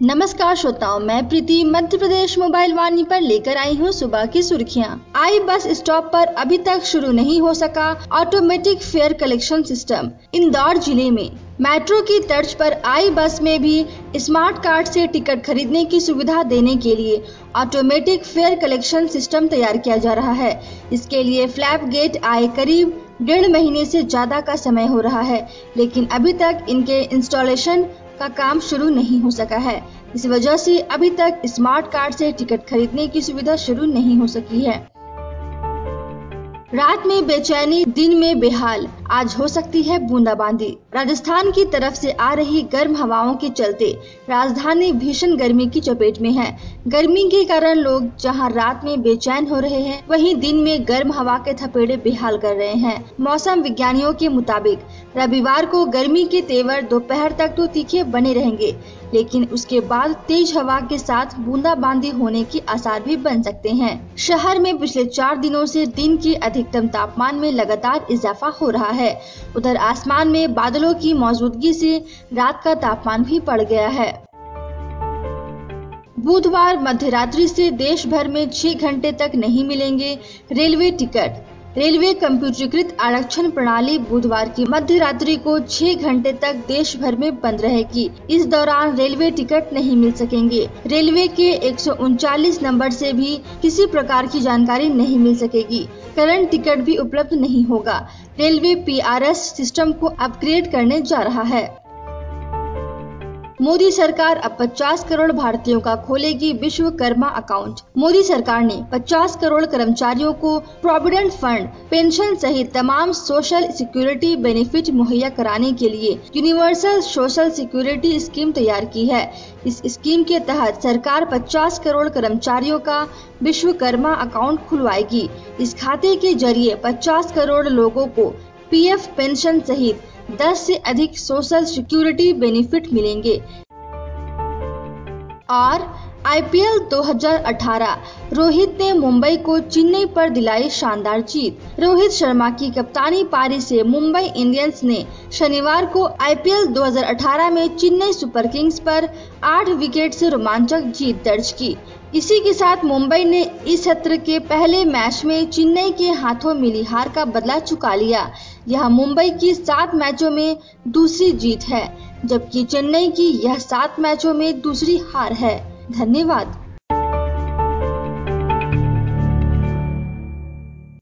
नमस्कार श्रोताओं, मैं प्रीति मध्य प्रदेश मोबाइल वाणी पर लेकर आई हूँ सुबह की सुर्खियाँ। आई बस स्टॉप पर अभी तक शुरू नहीं हो सका automatic fare collection system. Indore जिले में मेट्रो की तर्ज पर आई बस में भी स्मार्ट कार्ड से टिकट खरीदने की सुविधा देने के लिए ऑटोमेटिक फेयर कलेक्शन सिस्टम तैयार किया जा रहा है। इसके लिए फ्लैप गेट आए करीब 1.5 महीने से ज्यादा का समय हो रहा है, लेकिन अभी तक इनके इंस्टॉलेशन का काम शुरू नहीं हो सका है। इस वजह से अभी तक स्मार्ट कार्ड से टिकट खरीदने की सुविधा शुरू नहीं हो सकी है। रात में बेचैनी, दिन में बेहाल, आज हो सकती है बूंदाबांदी। राजस्थान की तरफ से आ रही गर्म हवाओं के चलते राजधानी भीषण गर्मी की चपेट में है। गर्मी के कारण लोग जहां रात में बेचैन हो रहे हैं, वहीं दिन में गर्म हवा के थपेड़े बेहाल कर रहे हैं। मौसम विज्ञानियों के मुताबिक रविवार को गर्मी के तेवर दोपहर तक तो तीखे बने रहेंगे, लेकिन उसके बाद तेज हवा के साथ बूंदाबांदी होने के आसार भी बन सकते हैं। शहर में पिछले 4 दिनों से दिन के अधिकतम तापमान में लगातार इजाफा हो रहा है। उधर आसमान में बादलों की मौजूदगी से रात का तापमान भी बढ़ गया है। बुधवार मध्यरात्रि से देश भर में 6 घंटे तक नहीं मिलेंगे रेलवे टिकट। रेलवे कंप्यूटरीकृत आरक्षण प्रणाली बुधवार की मध्यरात्रि को 6 घंटे तक देश भर में बंद रहेगी। इस दौरान रेलवे टिकट नहीं मिल सकेंगे। रेलवे के 139 नंबर से भी किसी प्रकार की जानकारी नहीं मिल सकेगी। करंट टिकट भी उपलब्ध नहीं होगा। रेलवे PRS सिस्टम को अपग्रेड करने जा रहा है। मोदी सरकार अब 50 करोड़ भारतीयों का खोलेगी विश्वकर्मा अकाउंट। मोदी सरकार ने 50 करोड़ कर्मचारियों को प्रोविडेंट फंड, पेंशन सहित तमाम सोशल सिक्योरिटी बेनिफिट मुहैया कराने के लिए यूनिवर्सल सोशल सिक्योरिटी स्कीम तैयार की है। इस स्कीम के तहत सरकार 50 करोड़ कर्मचारियों का विश्वकर्मा अकाउंट खुलवाएगी। इस खाते के जरिए 50 करोड़ लोगों को PF पेंशन सहित 10 से अधिक सोशल सिक्योरिटी बेनिफिट मिलेंगे। और IPL 2018 रोहित ने मुंबई को चेन्नई पर दिलाई शानदार जीत। रोहित शर्मा की कप्तानी पारी से मुंबई इंडियंस ने शनिवार को IPL 2018 में चेन्नई सुपर किंग्स पर 8 विकेट से रोमांचक जीत दर्ज की। इसी के साथ मुंबई ने इस सत्र के पहले मैच में चेन्नई के हाथों मिली हार का बदला चुका लिया। यह मुंबई की 7 मैचों में दूसरी जीत है, जबकि चेन्नई की यह 7 मैचों में दूसरी हार है। धन्यवाद।